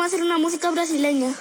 hacer una música brasileña.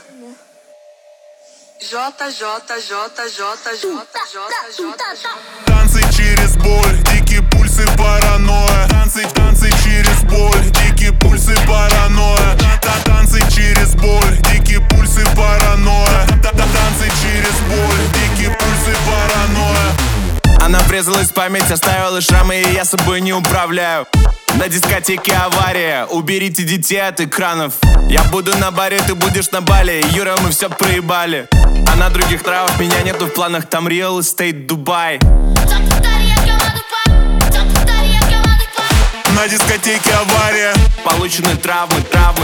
Танцы через боль, дикие пульсы, паранойя. Танцы через боль, дикие пульсы, паранойя. Танцы через боль, дикие пульсы, паранойя. Танцы через боль, дикие пульсы, паранойя. Она врезалась в память, оставила шрамы, и я собой не управляю. На дискотеке авария, уберите детей от экранов. Я буду на баре, ты будешь на бале. Юра, мы все проебали. А на других травах меня нету в планах. Там real estate Дубай. На дискотеке авария, получены травмы.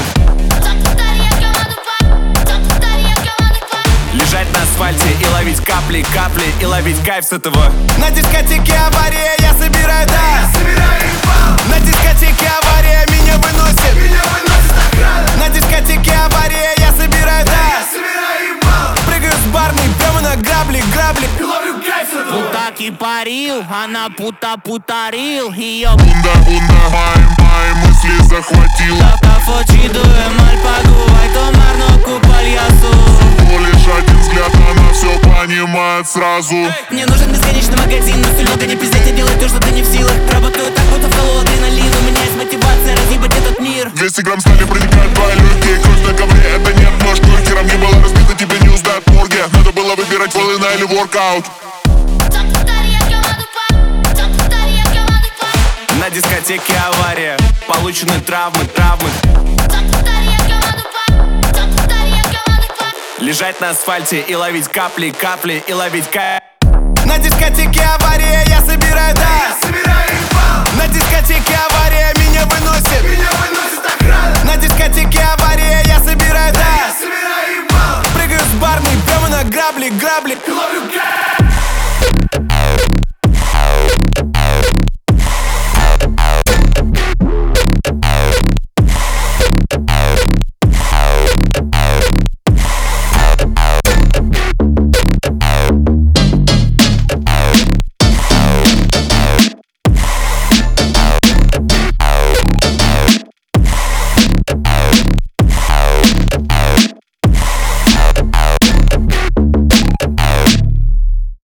Лежать на асфальте и ловить капли, и ловить кайф с этого. На дискотеке авария, я собираю, да. На дискотеке авария, меня выносит на дискотеке авария, я собираю, да. Прыгаю с барной прямо на грабли. И ловлю кайф с этого. Puta que pariu, она путарил. Ее мои мысли захватила. Tá fodido, é mal pago. Vai tomar no cu, palhaço. Всего лишь один взгляд, она все понимает сразу. Мне нужен бесконечный магазин, но все много не пиздеть и делать то, что ты не в силах. Работаю так, будто в колу адреналин. У меня есть мотивация разъебать этот мир. 200 грамм стали проникают в твои легкие. Кровь на ковре, это нет нож. Нюркером не было разбито, тебе не узнают в морге. Надо было выбирать волына или воркаут. На дискотеке авария, получены травмы. Лежать на асфальте и ловить капли, и ловить кайф. На дискотеке авария, я собираю, да.